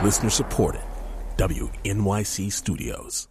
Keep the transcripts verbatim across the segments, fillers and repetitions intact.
Listener supported. W N Y C Studios.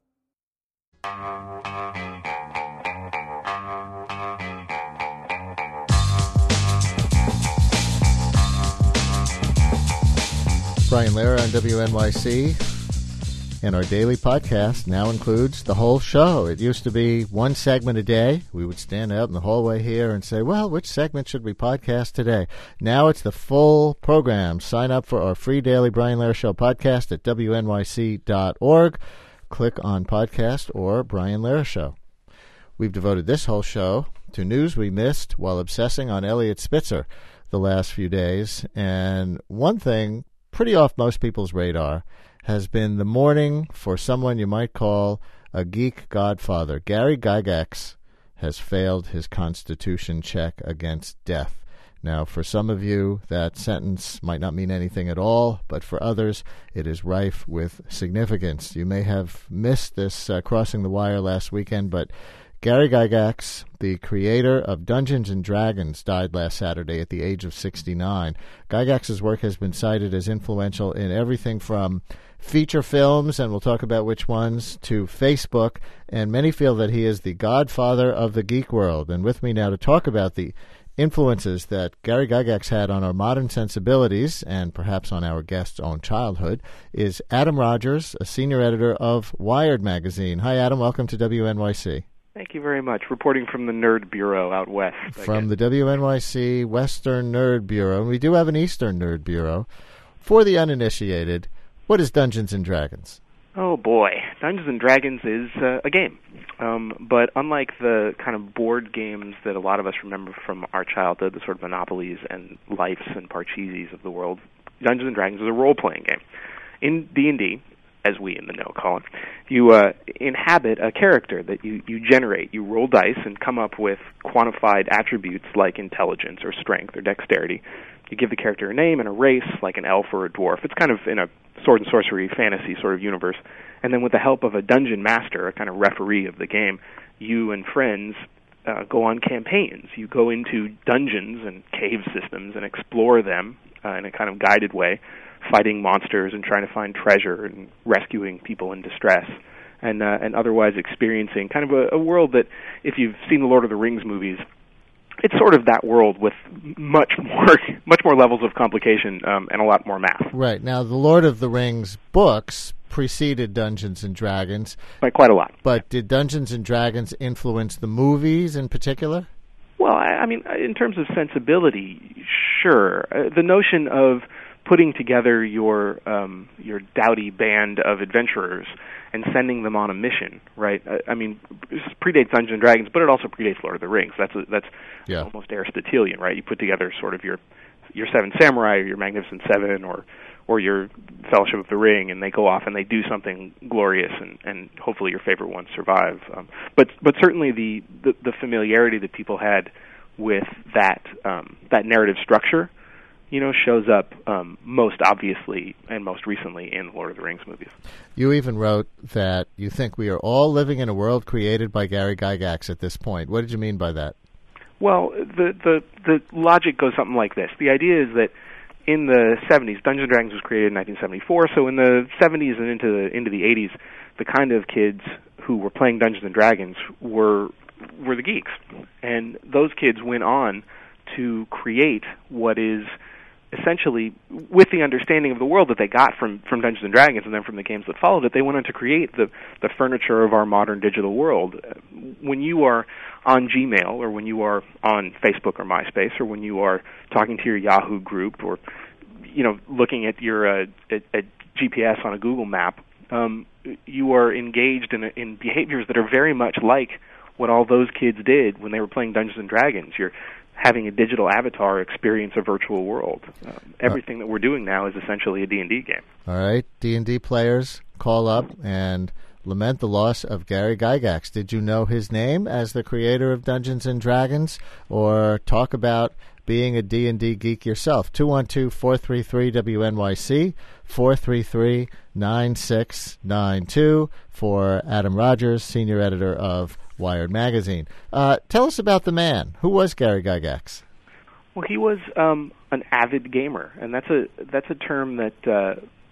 Brian Lehrer on W N Y C, and our daily podcast now includes the whole show. It used to be one segment a day. We would stand out in the hallway here and say, well, which segment should we podcast today? Now it's the full program. Sign up for our free daily Brian Lehrer Show podcast at W N Y C dot org. Click on podcast or Brian Lehrer Show. We've devoted this whole show to news we missed while obsessing on Eliot Spitzer the last few days. And one thing pretty off most people's radar has been the mourning for someone you might call a geek godfather. Gary Gygax has failed his Constitution check against death. Now, for some of you, that sentence might not mean anything at all, but for others, it is rife with significance. You may have missed this uh, crossing the wire last weekend, but Gary Gygax, the creator of Dungeons and Dragons, died last Saturday at the age of sixty-nine. Gygax's work has been cited as influential in everything from feature films, and we'll talk about which ones, to Facebook, and many feel that he is the godfather of the geek world. And with me now to talk about the influences that Gary Gygax had on our modern sensibilities, and perhaps on our guest's own childhood, is Adam Rogers, a senior editor of Wired magazine. Hi, Adam. Welcome to W N Y C. Thank you very much. Reporting from the Nerd Bureau out west. From the W N Y C Western Nerd Bureau. And we do have an Eastern Nerd Bureau. For the uninitiated, what is Dungeons and Dragons? Oh, boy. Dungeons and Dragons is uh, a game. Um, but unlike the kind of board games that a lot of us remember from our childhood, the sort of Monopolies and Lifes and Parcheesi's of the world, Dungeons and Dragons is a role-playing game. In D and D, as we in the know call it, you uh, inhabit a character that you, you generate. You roll dice and come up with quantified attributes like intelligence or strength or dexterity. You give the character a name and a race, like an elf or a dwarf. It's kind of in a sword and sorcery fantasy sort of universe. And then with the help of a dungeon master, a kind of referee of the game, you and friends uh, go on campaigns. You go into dungeons and cave systems and explore them uh, in a kind of guided way, fighting monsters and trying to find treasure and rescuing people in distress, and uh, and otherwise experiencing kind of a, a world that, if you've seen the Lord of the Rings movies, it's sort of that world with much more much more levels of complication um, and a lot more math. Right. Now, the Lord of the Rings books preceded Dungeons and Dragons. By quite a lot. But did Dungeons and Dragons influence the movies in particular? Well, I, I mean, in terms of sensibility, sure. Uh, the notion of putting together your um, your dowdy band of adventurers and sending them on a mission, right? I, I mean, this predates Dungeons and Dragons, but it also predates Lord of the Rings. That's a, that's yeah. almost Aristotelian, right? You put together sort of your your Seven Samurai or your Magnificent Seven or or your Fellowship of the Ring, and they go off and they do something glorious, and, and hopefully your favorite ones survive. Um, but but certainly the, the, the familiarity that people had with that um, that narrative structure, you know, shows up um, most obviously and most recently in Lord of the Rings movies. You even wrote that you think we are all living in a world created by Gary Gygax at this point. What did you mean by that? Well, the the, the logic goes something like this. The idea is that in the seventies, Dungeons and Dragons was created in nineteen seventy-four, so in the seventies and into the, into the eighties, the kind of kids who were playing Dungeons and Dragons were were the geeks. And those kids went on to create what is essentially, with the understanding of the world that they got from, from Dungeons and Dragons and then from the games that followed it, they went on to create the, the furniture of our modern digital world. When you are on Gmail, or when you are on Facebook or MySpace, or when you are talking to your Yahoo group, or you know, looking at your uh, at, at G P S on a Google map, um, you are engaged in, in behaviors that are very much like what all those kids did when they were playing Dungeons and Dragons. You're having a digital avatar experience a virtual world. Um, everything that we're doing now is essentially a D and D game. All right, D and D players, call up and lament the loss of Gary Gygax. Did you know his name as the creator of Dungeons and Dragons, or talk about being a D and D geek yourself? two one two, four three three, W N Y C, four three three, nine six nine two for Adam Rogers, senior editor of Wired magazine. Uh, tell us about the man. Who was Gary Gygax? Well, he was um, an avid gamer, and that's a that's a term that uh,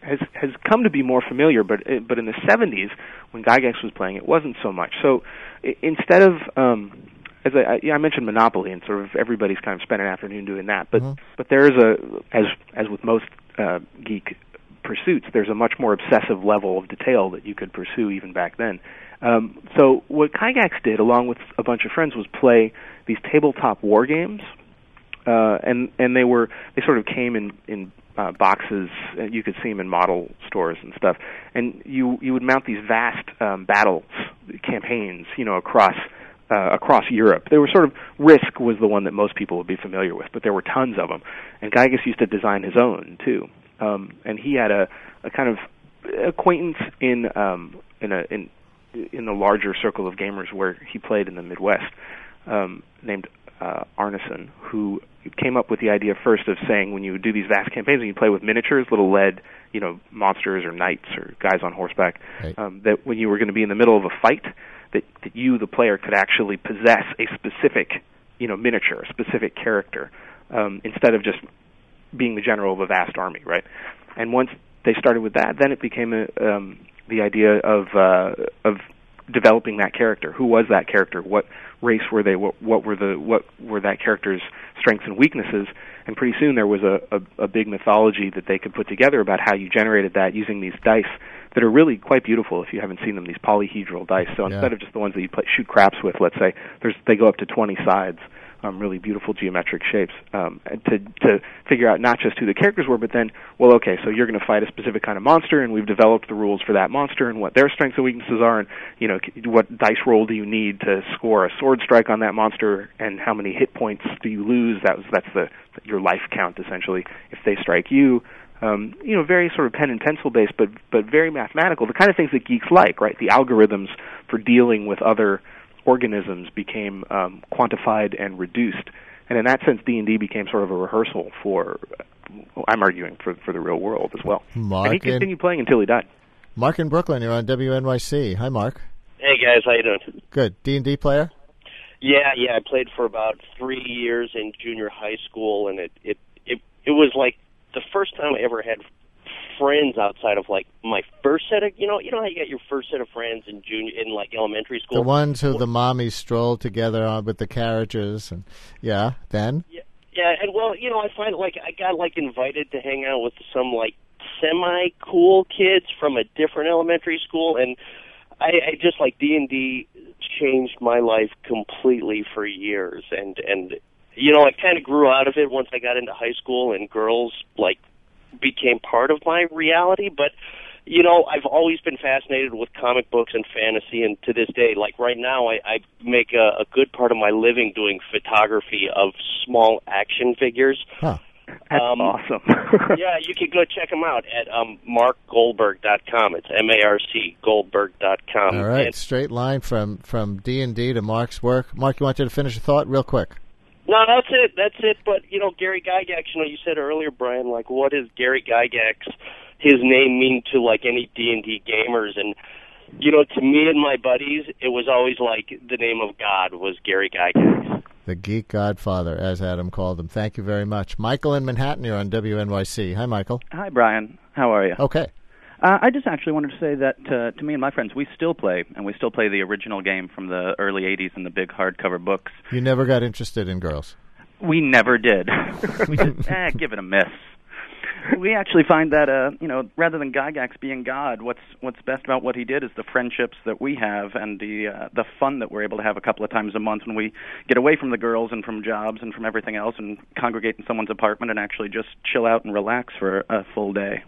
has has come to be more familiar, but but in the seventies when Gygax was playing, it wasn't so much. So I, instead of um, as I, I, yeah, I mentioned Monopoly, and sort of everybody's kind of spent an afternoon doing that, but mm-hmm. but there is a as as with most uh, geek pursuits, there's a much more obsessive level of detail that you could pursue even back then. Um, so what Gygax did, along with a bunch of friends, was play these tabletop war games, uh, and and they were they sort of came in in uh, boxes. You could see them in model stores and stuff. And you you would mount these vast um, battle campaigns, you know, across uh, across Europe. They were sort of Risk was the one that most people would be familiar with, but there were tons of them. And Gygax used to design his own too. Um, and he had a, a kind of acquaintance in um, in a in in the larger circle of gamers where he played in the Midwest, um, named uh, Arneson, who came up with the idea first of saying when you do these vast campaigns and you play with miniatures, little lead, you know, monsters or knights or guys on horseback, right. um, that when you were going to be in the middle of a fight, that, that you, the player, could actually possess a specific, you know, miniature, a specific character, um, instead of just being the general of a vast army, right? And once they started with that, then it became a, um, the idea of uh, of developing that character. Who was that character? What race were they? What, what were the what were that character's strengths and weaknesses? And pretty soon there was a, a, a big mythology that they could put together about how you generated that using these dice that are really quite beautiful. If you haven't seen them, these polyhedral dice. So instead yeah. of just the ones that you play, shoot craps with, let's say, there's they go up to twenty sides. Um, really beautiful geometric shapes, um, to to figure out not just who the characters were, but then, well, okay, so you're going to fight a specific kind of monster, and we've developed the rules for that monster and what their strengths and weaknesses are, and you know what dice roll do you need to score a sword strike on that monster, and how many hit points do you lose? That was that's the your life count essentially if they strike you. Um, you know, very sort of pen and pencil based, but but very mathematical. The kind of things that geeks like, right? The algorithms for dealing with other organisms became um, quantified and reduced, and in that sense, D and D became sort of a rehearsal for, uh, I'm arguing, for for the real world as well. Mark and he continued playing until he died. Mark in Brooklyn, you're on W N Y C. Hi, Mark. Hey guys, how you doing? Good. D and D player? Yeah, yeah. I played for about three years in junior high school, and it it it, it was like the first time I ever had friends outside of like my first set of you know you know how you got your first set of friends in junior in like elementary school, the ones who the mommies strolled together on with the carriages, and yeah then yeah yeah and well you know I find like I got like invited to hang out with some like semi cool kids from a different elementary school, and I, I just like D and D changed my life completely for years, and and you know I kind of grew out of it once I got into high school, and girls like became part of my reality. But you know I've always been fascinated with comic books and fantasy, and to this day, like right now I, I make a, a good part of my living doing photography of small action figures. Huh. That's um, awesome. Yeah, you can go check them out at um, mark goldberg dot com. It's M A R C Goldberg dot com. All right, and, straight line from, from D and D to Mark's work. Mark, you want you to finish a thought real quick? No, that's it. That's it. But, you know, Gary Gygax, you know, you said earlier, Brian, like, what does Gary Gygax, his name, mean to, like, any D and D gamers? And, you know, to me and my buddies, it was always like the name of God was Gary Gygax. The Geek Godfather, as Adam called him. Thank you very much. Michael in Manhattan, you're on W N Y C. Hi, Michael. Hi, Brian. How are you? Okay. Uh, I just actually wanted to say that uh, to me and my friends, we still play, and we still play the original game from the early eighties in the big hardcover books. You never got interested in girls? We never did. We just, eh, give it a miss. We actually find that, uh, you know, rather than Gygax being God, what's what's best about what he did is the friendships that we have and the uh, the fun that we're able to have a couple of times a month when we get away from the girls and from jobs and from everything else and congregate in someone's apartment and actually just chill out and relax for a full day.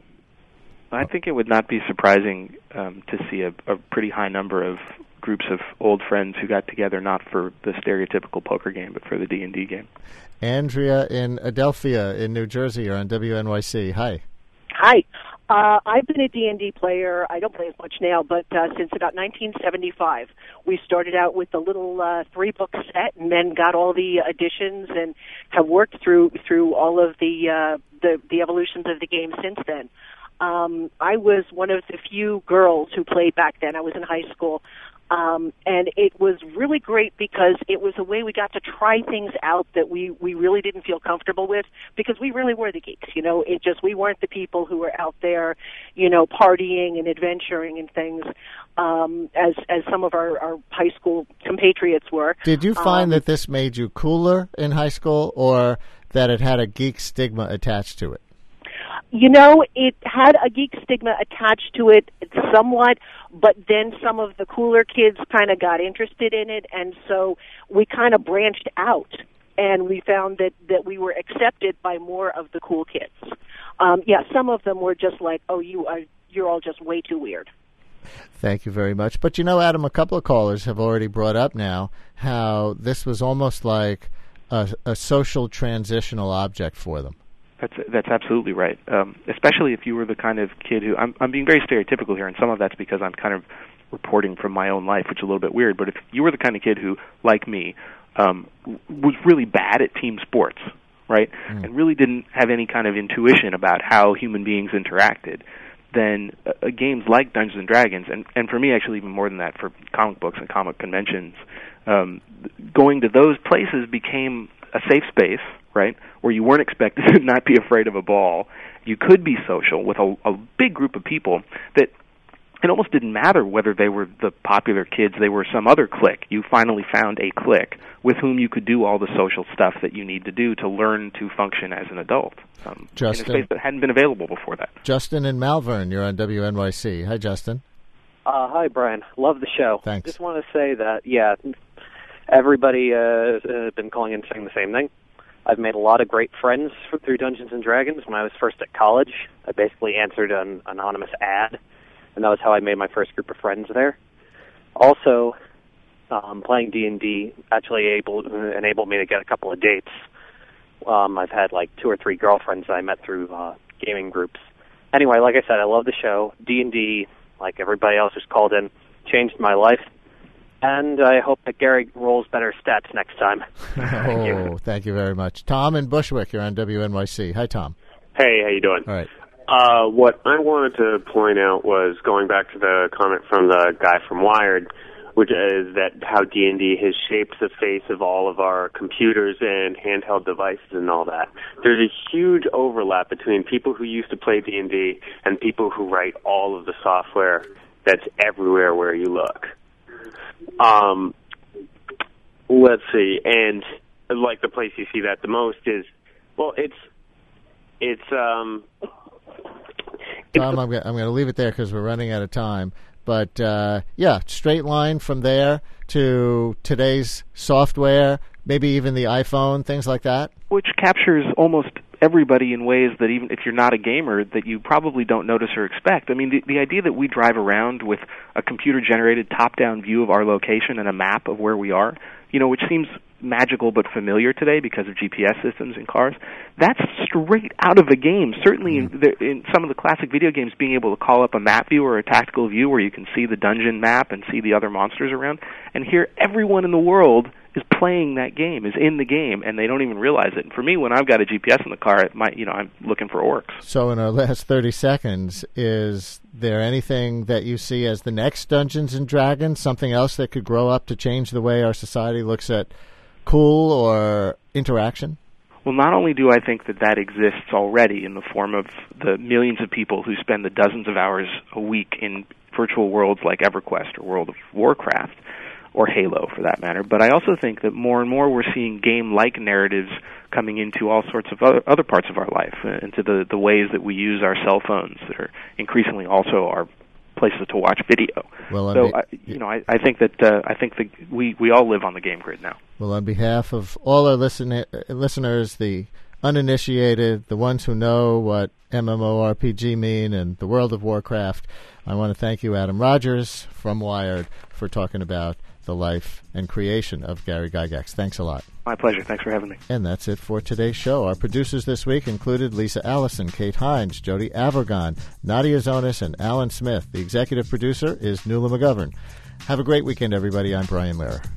I think it would not be surprising um, to see a, a pretty high number of groups of old friends who got together not for the stereotypical poker game, but for the D and D game. Andrea in Adelphia in New Jersey, you're on W N Y C. Hi. Hi. Uh, I've been a D and D player. I don't play as much now, but uh, since about nineteen seventy-five. We started out with a little uh, three-book set and then got all the additions and have worked through through all of the, uh, the, the evolutions of the game since then. Um, I was one of the few girls who played back then. I was in high school. Um, and it was really great because it was a way we got to try things out that we, we really didn't feel comfortable with, because we really were the geeks. You know, it just, we weren't the people who were out there, you know, partying and adventuring and things, um, as, as some of our, our high school compatriots were. Did you find um, that this made you cooler in high school, or that it had a geek stigma attached to it? You know, it had a geek stigma attached to it somewhat, but then some of the cooler kids kind of got interested in it, and so we kind of branched out, and we found that, that we were accepted by more of the cool kids. Um, yeah, some of them were just like, oh, you are, you're all just way too weird. Thank you very much. But, you know, Adam, a couple of callers have already brought up now how this was almost like a, a social transitional object for them. That's that's absolutely right. Um, especially if you were the kind of kid who, I'm I'm being very stereotypical here, and some of that's because I'm kind of reporting from my own life, which is a little bit weird. But if you were the kind of kid who, like me, um, was really bad at team sports, right, mm. and really didn't have any kind of intuition about how human beings interacted, then uh, games like Dungeons and Dragons, and and for me actually even more than that, for comic books and comic conventions, um, going to those places became a safe space, right, where you weren't expected to not be afraid of a ball. You could be social with a, a big group of people that it almost didn't matter whether they were the popular kids, they were some other clique. You finally found a clique with whom you could do all the social stuff that you need to do to learn to function as an adult, um, Justin, in a space that hadn't been available before that. Justin in Malvern, you're on W N Y C. Hi, Justin. Uh, hi, Brian. Love the show. Thanks. Just want to say that, yeah, everybody uh, has been calling in saying the same thing. I've made a lot of great friends for, through Dungeons and Dragons. When I was first at college, I basically answered an anonymous ad, and that was how I made my first group of friends there. Also, um, playing D and D actually able, enabled me to get a couple of dates. Um, I've had like two or three girlfriends that I met through uh, gaming groups. Anyway, like I said, I love the show. D and D, like everybody else who's called in, changed my life. And I hope that Gary rolls better stats next time. Thank oh, you. Thank you very much. Tom in Bushwick, you're on W N Y C. Hi, Tom. Hey, how you doing? All right. Uh, what I wanted to point out was going back to the comment from the guy from Wired, which is that how D and D has shaped the face of all of our computers and handheld devices and all that. There's a huge overlap between people who used to play D and D and people who write all of the software that's everywhere where you look. Um, let's see, and like the place you see that the most is, well, it's, it's, um... It's Tom, I'm going I'm to leave it there because we're running out of time. But, uh, yeah, straight line from there to today's software, maybe even the iPhone, things like that? Which captures almost everybody in ways that even if you're not a gamer, that you probably don't notice or expect. I mean, the, the idea that we drive around with a computer-generated top-down view of our location and a map of where we are, you know, which seems magical but familiar today because of G P S systems in cars, that's straight out of a game. Certainly in, the, in some of the classic video games, being able to call up a map view or a tactical view where you can see the dungeon map and see the other monsters around, and here everyone in the world is playing that game, is in the game, and they don't even realize it. And for me, when I've got a G P S in the car, it might, you know, I'm looking for orcs. So in our last thirty seconds, is there anything that you see as the next Dungeons and Dragons, something else that could grow up to change the way our society looks at cool or interaction? Well, not only do I think that that exists already in the form of the millions of people who spend the dozens of hours a week in virtual worlds like EverQuest or World of Warcraft, or Halo for that matter, but I also think that more and more we're seeing game-like narratives coming into all sorts of other, other parts of our life, uh, into the, the ways that we use our cell phones that are increasingly also our places to watch video. Well, so, be- I, you know, I, I think that uh, I think that we, we all live on the game grid now. Well, on behalf of all our listen- listeners, the uninitiated, the ones who know what MMORPG mean and the World of Warcraft, I want to thank you, Adam Rogers from Wired, for talking about the life and creation of Gary Gygax. Thanks a lot. My pleasure. Thanks for having me. And that's it for today's show. Our producers this week included Lisa Allison, Kate Hines, Jody Avergon, Nadia Zonis, and Alan Smith. The executive producer is Nuala McGovern. Have a great weekend, everybody. I'm Brian Lehrer.